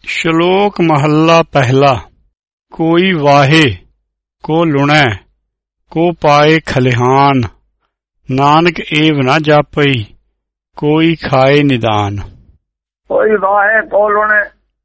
ਸ਼ਲੋਕ ਮਹੱਲਾ ਪਹਿਲਾ। ਕੋਈ ਵਾਹੇ ਕੋ ਲੁਣੈ ਕੋ ਪਾਏ ਖਲਿਹਾਨ, ਨਾਨਕ ਏਵ ਨਾ ਜਾਪਈ ਕੋਈ ਖਾਏ ਨਿਦਾਨ। ਕੋਈ ਵਾਹੇ ਕੋ ਲੁਣੇ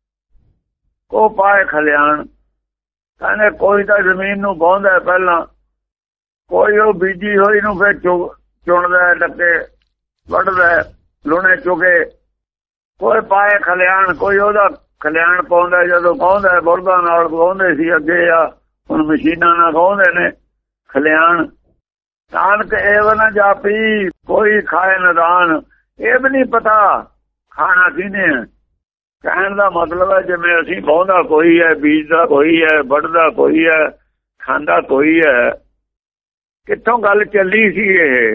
ਕੋ ਪਾਏ ਖਲਿਆਣ, ਕਹਿੰਦੇ ਕੋਈ ਤਾਂ ਜ਼ਮੀਨ ਨੂੰ ਵਾਹੁੰਦਾ ਪਹਿਲਾਂ, ਕੋਈ ਉਹ ਬੀਜੀ ਹੋਈ ਨੂੰ ਫਿਰ ਚੁਣਦਾ, ਡੱਕੇ ਵੱਢਦਾ, ਲੁਣੇ ਚੁਗੇ। ਕੋਈ ਪਾਏ ਖਲਿਆਣ, ਕੋਈ ਉਹਦਾ ਖਲਿਆਣ ਪਾਉਂਦਾ। ਜਦੋਂ ਵਾਹੁੰਦਾ ਬਲਦਾਂ ਨਾਲ ਵਾਹੁੰਦੇ ਸੀ ਅੱਗੇ, ਆ ਹੁਣ ਮਸ਼ੀਨਾਂ ਨਾਲ ਵਾਹੁੰਦੇ ਨੇ ਖਲਿਆਣ। ਨਾਨਕ ਏਵ ਨਾ ਜਾਪੀ ਕੋਈ ਖਾਏ ਨਿਦਾਨ, ਇਹ ਵੀ ਨਹੀਂ ਪਤਾ ਖਾਣਾ ਕਿਹਨੇ ਹੈ। ਕਹਿਣ ਦਾ ਮਤਲਬ ਹੈ ਜਿਵੇਂ ਅਸੀਂ ਵਾਹੁੰਦਾ ਕੋਈ ਹੈ, ਬੀਜਦਾ ਕੋਈ ਹੈ, ਵੱਢਦਾ ਕੋਈ ਹੈ, ਖਾਂਦਾ ਕੋਈ ਹੈ। ਕਿੱਥੋਂ ਗੱਲ ਚੱਲੀ ਸੀ ਇਹ?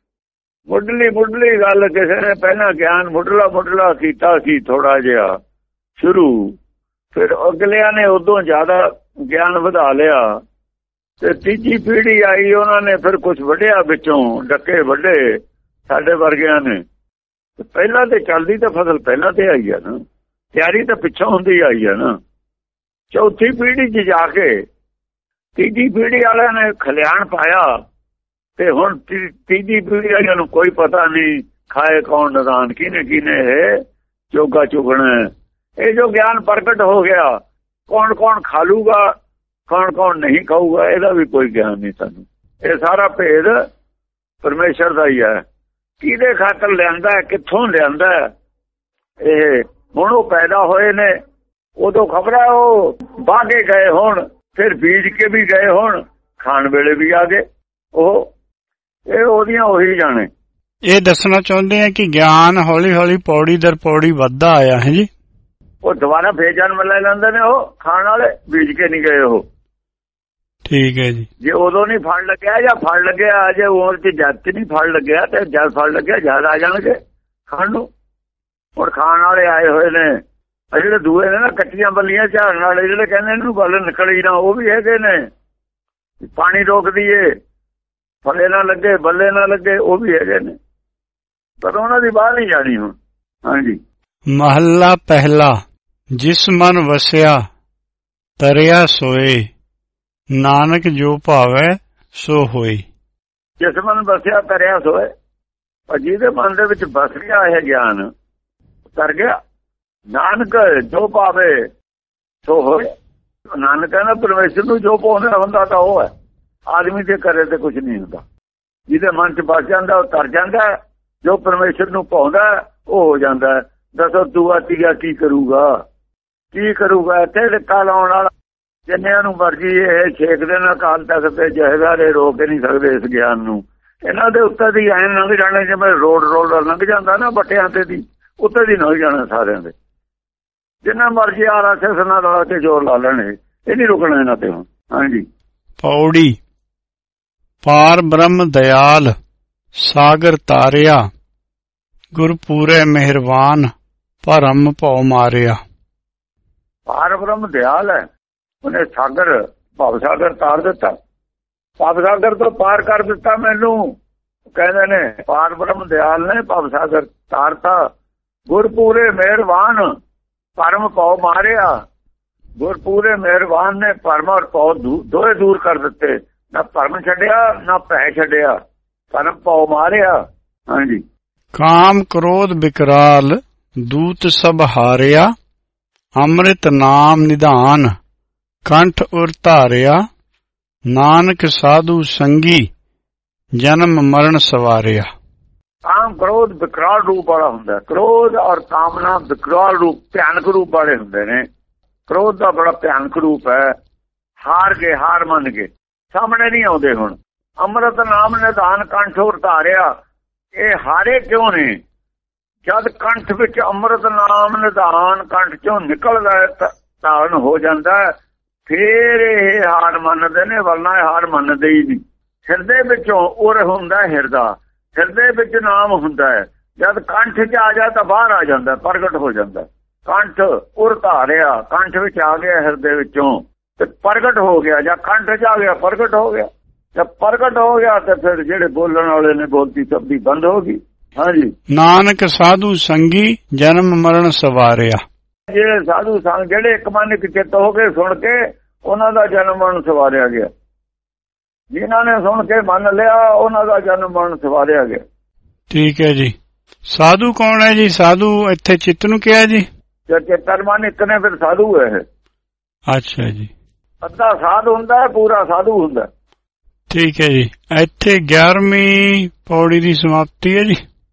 ਮੁੱਢਲੀ ਗੱਲ ਕਿਸੇ ਨੇ ਪਹਿਲਾਂ ਗਿਆਨ ਮੁੱਢਲਾ ਕੀਤਾ ਸੀ ਥੋੜਾ ਜਿਹਾ ਸ਼ੁਰੂ, ਫਿਰ ਅਗਲਿਆਂ ਨੇ ਉਦੋਂ ਜ਼ਿਆਦਾ ਗਿਆਨ ਵਧਾ ਲਿਆ ਤੇ ਤੀਜੀ ਪੀੜ੍ਹੀ ਆਈ, ਉਹਨਾਂ ਨੇ ਫਿਰ ਕੁਝ ਵੱਢਿਆ ਵਿੱਚੋਂ, ਡੱਕੇ ਵੱਢੇ ਸਾਡੇ ਵਰਗਿਆਂ ਨੇ। ਪਹਿਲਾਂ ਤੇ ਚੱਲਦੀ ਤਾਂ ਫਸਲ ਪਹਿਲਾਂ ਤੇ ਆਈ ਆ ਨਾ, ਤਿਆਰੀ ਤਾਂ ਪਿੱਛੋਂ ਹੁੰਦੀ ਆਈ ਆ ਨਾ। ਚੌਥੀ ਪੀੜ੍ਹੀ 'ਚ ਜਾ ਕੇ ਤੀਜੀ ਪੀੜ੍ਹੀ ਵਾਲਿਆਂ ਨੇ ਖਲਿਆਣ ਪਾਇਆ ਤੇ ਹੁਣ ਤੀਜੀ ਪੀੜ੍ਹੀ ਵਾਲਿਆਂ ਨੂੰ ਕੋਈ ਪਤਾ ਨਹੀਂ ਖਾਏ ਕੌਣ ਨਿਦਾਨ, ਕਿਹਨੇ ਇਹ ਚੋਗਾ ਚੁਗਣਾ। ਇਹ ਜੋ ਗਿਆਨ ਪ੍ਰਗਟ ਹੋ ਗਿਆ, ਕੌਣ ਖਾ ਲੂਗਾ, ਕੌਣ ਨਹੀਂ ਖਾਊਗਾ, ਇਹਦਾ ਵੀ ਕੋਈ ਗਿਆਨ ਨਹੀਂ ਸਾਨੂੰ। ਇਹ ਸਾਰਾ ਭੇਦ ਪਰਮੇਸ਼ਰ ਦਾ ਹੀ ਹੈ। ਕਿਹਦੇ ਖਾਤਰ ਲਿਆਂਦਾ, ਕਿੱਥੋਂ ਲਿਆਂਦਾ ਇਹ? ਹੁਣ ਉਹ ਪੈਦਾ ਹੋਏ ਨੇ, ਉਦੋਂ ਖਬਰ ਹੈ ਉਹ ਵਾਹ ਕੇ ਗਏ ਹੋਣ, ਫਿਰ ਬੀਜ ਕੇ ਵੀ ਗਏ ਹੋਣ, ਖਾਣ ਵੇਲੇ ਵੀ ਆ ਗਏ। ਇਹ ਉਹਦੀਆਂ ਉਹੀ ਜਾਣੇ। ਇਹ ਦੱਸਣਾ ਚਾਹੁੰਦੇ ਆ ਕਿ ਗਿਆਨ ਹੌਲੀ ਹੌਲੀ ਪੌੜੀ ਦਰ ਪੌੜੀ ਵੱਧਦਾ ਆਇਆ ਹੈ ਜੀ। ਉਹ ਦੁਬਾਰਾ ਫੇਰ ਜਨਮ ਲੈ ਲੈਂਦੇ ਨੇ, ਉਹ ਖਾਣ ਵਾਲੇ ਬੀਜ ਕੇ ਨਹੀਂ ਗਏ ਉਹ। ਠੀਕ ਹੈ ਜੀ। ਜੇ ਉਦੋਂ ਨਹੀਂ ਫੜ ਲੱਗਿਆ ਜਾਂ ਫੜ ਲੱਗਿਆ ਅਜੇ ਉਮਰ 'ਚ, ਜਦ 'ਚ ਨਹੀਂ ਫੜ ਲੱਗਿਆ ਤੇ ਜਦ ਫੜ ਲੱਗਿਆ ਜਦ ਆ ਜਾਣਗੇ ਖਾਣ ਨੂੰ। ਹੁਣ ਖਾਣ ਵਾਲੇ ਆਏ ਹੋਏ ਨੇ, ਜਿਹੜੇ ਦੂਏ ਨੇ ਨਾ ਕੱਚੀਆਂ ਬੱਲੀਆਂ ਝਾੜਨ ਵਾਲੇ, ਜਿਹੜੇ ਕਹਿੰਦੇ ਇਹਨੂੰ ਗੱਲ ਨਿਕਲੀ ਨਾ, ਉਹ ਵੀ ਹੈਗੇ ਨੇ। ਪਾਣੀ ਰੋਕ ਦਈਏ, ਫਲੇ ਨਾ ਲੱਗੇ, ਬੱਲੇ ਨਾ ਲੱਗੇ, ਉਹ ਵੀ ਹੈਗੇ ਨੇ, ਪਰ ਉਹਨਾਂ ਦੀ ਬਾਹਰ ਨਹੀਂ ਜਾਣੀ ਹੁਣ। ਹਾਂਜੀ। ਮਹੱਲਾ ਪਹਿਲਾ। ਜਿਸ ਮਨ ਵਸਿਆ ਤਰਿਆ ਸੋਏ, ਨਾਨਕ ਜੋ ਭਾਵੈ ਸੋ ਹੋਈ। ਜਿਸ ਮਨ ਵਸਿਆ ਤਰਿਆ ਸੋਏ, ਜਿਹਦੇ ਮਨ ਦੇ ਵਿੱਚ ਵਸ ਗਿਆ ਇਹ ਗਿਆਨ, ਤਰ ਗਿਆ। ਨਾਨਕ ਜੋ ਭਾਵੇ ਸੋ ਹੋਏ। ਨਾਨਕ ਕਹਿੰਦਾ ਪਰਮੇਸ਼ਰ ਨੂੰ ਜੋ ਪਾਉਂਦਾ ਹੁੰਦਾ ਤਾਂ ਉਹ ਹੈ, ਆਦਮੀ ਦੇ ਕਰੇ ਤੇ ਕੁਝ ਨਹੀਂ ਹੁੰਦਾ। ਜਿਹਦੇ ਮਨ 'ਚ ਵਸ ਜਾਂਦਾ ਉਹ ਤਰ ਜਾਂਦਾ, ਜੋ ਪਰਮੇਸ਼ਰ ਨੂੰ ਪਾਉਂਦਾ ਉਹ ਹੋ ਜਾਂਦਾ। ਦੱਸੋ ਦੂਆ ਤੀਆ ਕੀ ਕਰੂਗਾ? ਇੱਥੇ ਧੱਕਾ ਲਾਉਣ ਵਾਲਾ ਜਿੰਨਿਆਂ ਨੂੰ ਮਰਜੀ ਇਹ ਛੇਕਦੇ ਨੇ ਅਕਾਲ ਤਖਤ ਤੇ ਜਹੇਦਾਰੇ ਰੋਕ ਨਹੀਂ ਸਕਦੇ ਇਸ ਗਿਆਨ ਨੂੰ। ਇਹਨਾਂ ਦੇ ਉੱਤੇ ਦੀ ਐਨ ਲੰਘ ਜਾਣੇ, ਜਿਵੇਂ ਰੋਡ ਲੰਘ ਜਾਂਦਾ ਨਾ ਬੱਟਿਆਂ ਤੇ ਦੀ, ਉੱਤੇ ਦੀ ਲੰਘ ਜਾਣਾ ਸਾਰਿਆਂ ਦੇ। ਜਿੰਨਾ ਮਰਜੀ RSS ਨਾਲ ਲਾ ਕੇ ਜ਼ੋਰ ਲਾ ਲੈਣੇ, ਇਹ ਨਹੀਂ ਰੁਕਣਾ ਇਹਨਾਂ ਤੇ ਹੁਣ। ਹਾਂਜੀ। ਪੌੜੀ। ਪਾਰ ਬ੍ਰਹਮ ਦਇਆਲ ਸਾਗਰ ਤਾਰਿਆ, ਗੁਰ ਪੂਰੇ ਮਿਹਰਬਾਨ ਭਰਮ ਭਉ ਮਾਰਿਆ। ਪਾਰ ਬ੍ਰਹਮ ਦਿਆਲ ਹੈ, ਉਹਨੇ ਸਾਗਰ ਭਵ ਸਾਗਰ ਤਾਰ ਦਿੱਤਾ, ਭਵ ਸਾਗਰ ਤੋਂ ਪਾਰ ਕਰ ਦਿੱਤਾ ਮੈਨੂੰ। ਕਹਿੰਦੇ ਨੇ ਪਾਰ ਬ੍ਰਹਮ ਦਿਆਲ ਨੇ ਭਵ ਸਾਗਰ ਤਾਰਤਾ। ਗੁਰ ਪੂਰੇ ਮਿਹਰਬਾਨ ਭਰਮ ਭਉ ਮਾਰਿਆ। ਗੁਰ ਪੂਰੇ ਮਿਹਰਬਾਨ ਨੇ ਭਰਮ ਔਰ ਭਉ ਦੋਏ ਦੂਰ ਕਰ ਦਿੱਤੇ। ਨਾ ਭਰਮ ਛੱਡਿਆ ਨਾ ਭੈ ਛੱਡਿਆ, ਭਰਮ ਭਉ ਮਾਰਿਆ। ਹਾਂਜੀ। ਕਾਮ ਕ੍ਰੋਧ ਵਿਕਰਾਲ ਦੂਤ ਸਭ ਹਾਰਿਆ, ਅੰਮ੍ਰਿਤ ਨਾਮ ਨਿਧਾਨ ਕੰਠ ਉਰ ਧਾਰਿਆ। ਨਾਨਕ ਸਾਧੂ ਸੰਗੀ ਜਨਮ ਮਰਨ ਸਵਾਰਿਆ। ਕਾਮ ਕ੍ਰੋਧ ਵਿਕਰਾਲ ਰੂਪ ਵਾਲਾ ਹੁੰਦਾ। ਕ੍ਰੋਧ ਔਰ ਕਾਮਨਾ ਵਿਕਰਾਲ ਰੂਪ, ਭਿਆਨਕ ਰੂਪ ਵਾਲੇ ਹੁੰਦੇ ਨੇ। ਕ੍ਰੋਧ ਦਾ ਬੜਾ ਭਿਆਨਕ ਰੂਪ ਹੈ। ਹਾਰ ਮੰਨ ਕੇ ਸਾਹਮਣੇ ਨਹੀਂ ਆਉਂਦੇ। ਹੁਣ ਅੰਮ੍ਰਿਤ ਨਾਮ ਨਿਧਾਨ ਕੰਠ ਉਰ ਧਾਰਿਆ, ਇਹ ਹਾਰੇ ਕਿਉਂ ਨੇ? ਜਦ ਕੰਠ ਵਿੱਚ ਅੰਮ੍ਰਿਤ ਨਾਮ ਨਿਧਾਨ ਕੰਠ ਚੋਂ ਨਿਕਲਦਾ, ਧਾਰਨ ਹੋ ਜਾਂਦਾ, ਫੇਰ ਇਹ ਹਾਰ ਮੰਨਦੇ ਨੇ, ਵਰਨਾ ਹਾਰ ਮੰਨਦੇ ਹੀ ਨਹੀਂ। ਹਿਰਦੇ ਵਿੱਚੋਂ ਉਰ ਹੁੰਦਾ, ਹਿਰਦੇ ਵਿੱਚ ਨਾਮ ਹੁੰਦਾ ਹੈ। ਜਦ ਕੰਠ 'ਚ ਆ ਜਾ ਤਾਂ ਬਾਹਰ ਆ ਜਾਂਦਾ, ਪ੍ਰਗਟ ਹੋ ਜਾਂਦਾ। ਕੰਠ ਉਰ ਧਾਰਿਆ, ਕੰਠ ਵਿੱਚ ਆ ਗਿਆ ਹਿਰਦੇ ਵਿੱਚੋਂ ਤੇ ਪ੍ਰਗਟ ਹੋ ਗਿਆ, ਜਾਂ ਕੰਠ 'ਚ ਆ ਗਿਆ ਪ੍ਰਗਟ ਹੋ ਗਿਆ। ਜਦ ਪ੍ਰਗਟ ਹੋ ਗਿਆ ਤੇ ਫਿਰ ਜਿਹੜੇ ਬੋਲਣ ਵਾਲੇ ਨੇ ਬੋਲਤੀ ਸ਼ਬਦੀ ਬੰਦ ਹੋ ਗਈ। ਹਾਂਜੀ। ਨਾਨਕ ਸਾਧੂ ਸੰਗੀ ਜਨਮ ਮਰਨ ਸਵਾਰਿਆ। ਜਿਹੜੇ ਸਾਧੂ ਸੰਗ ਜਿਹੜੇ ਇੱਕ ਮਨ ਇੱਕ ਚਿੱਤ ਹੋ ਕੇ ਸੁਣ ਕੇ ਉਹਨਾਂ ਦਾ ਜਨਮ ਮਰਨ ਸਵਾਰਿਆ ਗਿਆ। ਜਿਨ੍ਹਾਂ ਨੇ ਸੁਣ ਕੇ ਮੰਨ ਲਿਆ ਉਹਨਾਂ ਦਾ ਜਨਮ ਮਰਨ ਸਵਾਰਿਆ ਗਿਆ। ਠੀਕ ਹੈ ਜੀ। ਸਾਧੂ ਕੌਣ ਹੈ ਜੀ? ਸਾਧੂ ਇੱਥੇ ਚਿੱਤ ਨੂੰ ਕਿਹਾ ਜੀ? ਚਿੱਤਰ ਮਨ ਇੱਕ ਨੇ ਫਿਰ ਸਾਧੂ ਹੈ। ਅੱਛਾ ਜੀ। ਅੱਧਾ ਸਾਧ ਹੁੰਦਾ ਪੂਰਾ ਸਾਧੂ ਹੁੰਦਾ। ਠੀਕ ਹੈ ਜੀ। ਇੱਥੇ 11ਵੀਂ ਪੌੜੀ ਦੀ ਸਮਾਪਤੀ ਹੈ ਜੀ।